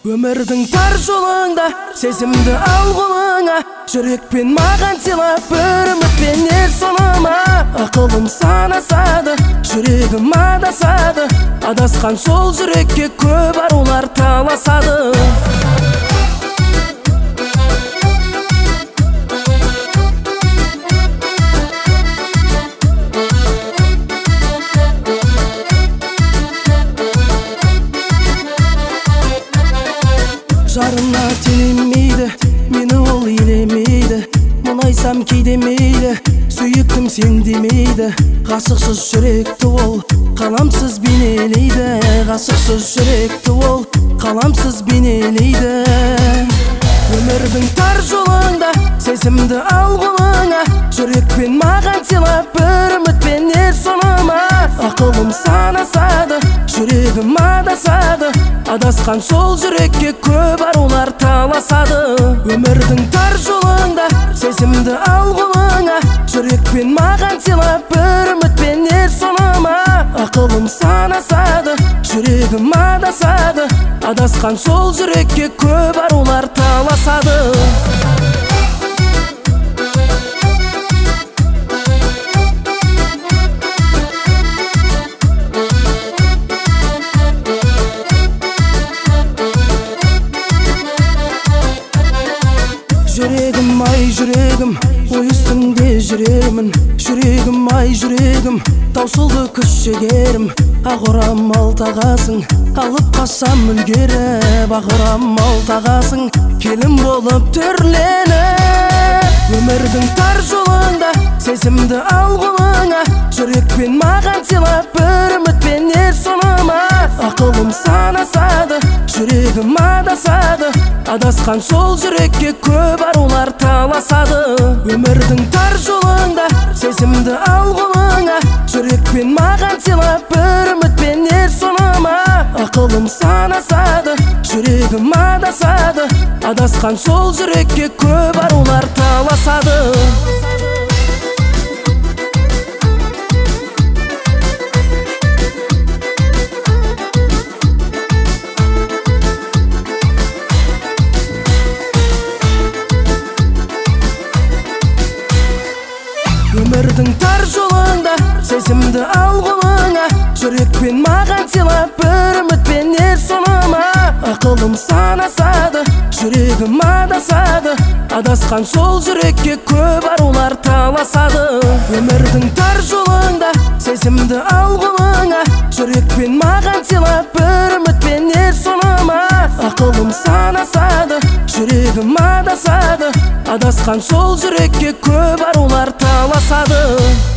Өмірдің тар жолыңда сезімді ал қолыңа, жүрекпен маған сыйлап бір үмітпен ер соңыма. Ақылым санасады, жүрегім адасады, адасқан сол жүрекке көп арулар таласады. Жарына телемейді, мені ол елемейді, мұнайсам кейде мейлі, сүйіктім сен демейді. Ғашықсыз жүректі ол қаламсыз бейнелейді, ғашықсыз жүректі ол қаламсыз бейнелейді. Өмірдің тар жолыңда сезімді ал қолыңа, жүрекпен маған сыйлап бір үмітпен ер соңыма. Ақылым санасады, жүрегім адасады, адасқан сол жүрекке көп арулар таласады. Өмірдің тар жолыңда сезімді ал қолыңа, жүрекпен маған сыйлап бір үмітпен ер соңыма. Ақылым санасады, жүрегім адасады, адасқан сол жүрекке көп арулар таласады. Жүрегім ай жүрегім, ой үстінде жүремін. Жүрегім ай жүрегім, таусылды күш жігерім. Ақ орамал тағасың, алып қашам үлгеріп. Ақ орамал тағасың, келін болып түрленіп. Өмірдің тар жолыңда сезімді ал қолыңа, жүрекпен маған сыйлап бір үмітпен ер соңыма. Ақылым санасады, жүрегім адасады, адасқан сол жүрекке көп арулар таласады. Өмірдің тар жолыңда сезімді ал қолыңа, жүрекпен маған сыйлап бір үмітпен ер соңыма. Ақылым санасады, жүрегім адасады, адасқан сол жүрекке көп арулар таласады. Өмірдің тар жолыңда сезімді ал қолыңа, жүрекпен маған сыйлап бір үмітпен ер соңыма. Ақылым санасады, жүрегім адасады, адасқан сол жүрекке көп арулар таласады. Өмірдің тар жолыңда сезімді ал қолыңа, жүрекпен маған сыйлап бір үмітпен ер соңыма. Ақылым санасады, жүрегім адасады, адасқан сол жүрекке көп арулар таласады.